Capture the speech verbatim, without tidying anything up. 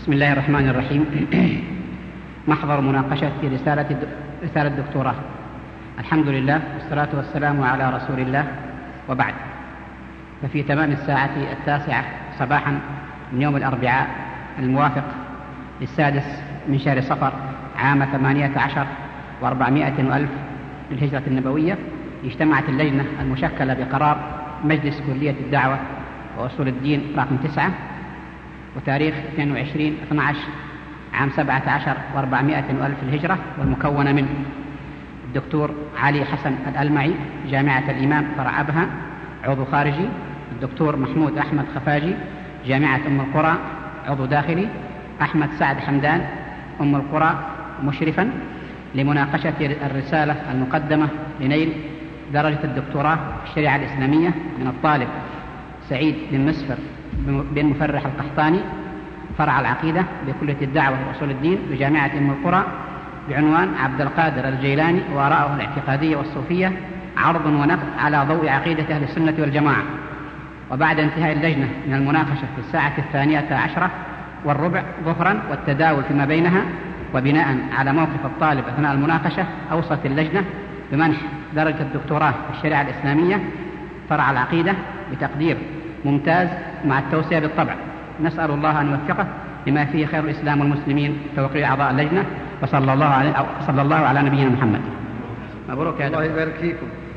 بسم الله الرحمن الرحيم. محضر مناقشة في رسالة رسالة دكتوراه. الحمد لله والصلاة والسلام على رسول الله، وبعد. ففي تمام الساعة التاسعة صباحا من يوم الأربعاء الموافق للسادس من شهر صفر عام ثمانية عشر وأربعمائة وألف للهجرة النبوية، اجتمعت اللجنة المشكلة بقرار مجلس كلية الدعوة وأصول الدين رقم تسعة وتاريخ اثنين وعشرين اثني عشر عام سبعة عشر وأربعمائة ألف الهجرة، والمكونة من الدكتور علي حسن الألمعي جامعة الإمام فرع أبها عضو خارجي، الدكتور محمود أحمد خفاجي جامعة أم القرى عضو داخلي، أحمد سعد حمدان أم القرى مشرفا، لمناقشة الرسالة المقدمة لنيل درجة الدكتوراه في الشريعة الإسلامية من الطالب سعيد بن مسفر بن مفرح القحطاني فرع العقيدة بكلية الدعوة وأصول الدين بجامعة أم القرى بعنوان عبد القادر الجيلاني وآراءه الاعتقادية والصوفية، عرض ونقد على ضوء عقيدة أهل السنة والجماعة. وبعد انتهاء اللجنة من المناقشة في الساعة الثانية عشرة والربع ظهرا والتداول فيما بينها، وبناء على موقف الطالب أثناء المناقشة، أوصت اللجنة بمنح درجة الدكتوراه في الشريعة الإسلامية فرع العقيدة بتقدير ممتاز مع التوسية بالطبع. نسأل الله أن يوفقه لما فيه خير الإسلام والمسلمين. توقيع أعضاء اللجنة، وصلى الله عليه صلى الله على نبينا محمد. مبروك يا الله يبارك فيكم.